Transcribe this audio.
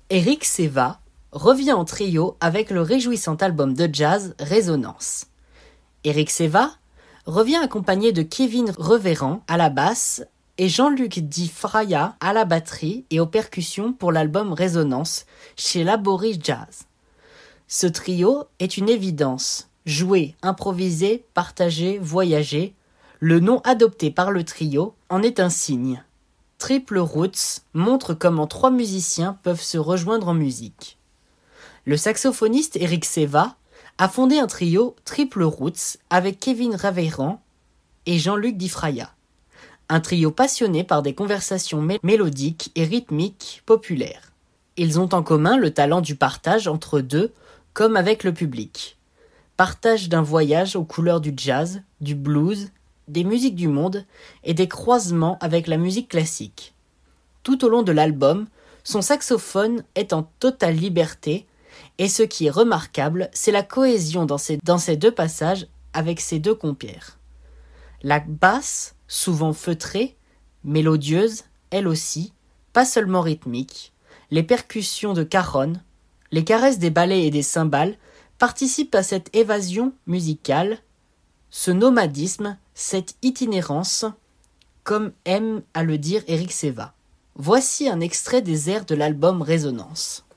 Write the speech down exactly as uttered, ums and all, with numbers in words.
Eric Seva revient en trio avec le réjouissant album de jazz Résonance. Eric Seva revient accompagné de Kevin Reverand à la basse et Jean-Luc Di Fraia à la batterie et aux percussions pour l'album Résonance chez Laborie Jazz. Ce trio est une évidence. Jouer, improviser, partager, voyager, le nom adopté par le trio en est un signe. Triple Roots montre comment trois musiciens peuvent se rejoindre en musique. Le saxophoniste Eric Seva a fondé un trio Triple Roots avec Kevin Reverand et Jean-Luc Di Fraia. Un trio passionné par des conversations mé- mélodiques et rythmiques populaires. Ils ont en commun le talent du partage entre deux, comme avec le public. Partage d'un voyage aux couleurs du jazz, du blues, des musiques du monde et des croisements avec la musique classique. Tout au long de l'album, son saxophone est en totale liberté et ce qui est remarquable, c'est la cohésion dans ces, dans ces deux passages avec ses deux compères. La basse, souvent feutrée, mélodieuse, elle aussi, pas seulement rythmique, les percussions de Caron, les caresses des ballets et des cymbales participent à cette évasion musicale, ce nomadisme, cette itinérance, comme aime à le dire Eric Seva. Voici un extrait des airs de l'album Résonance.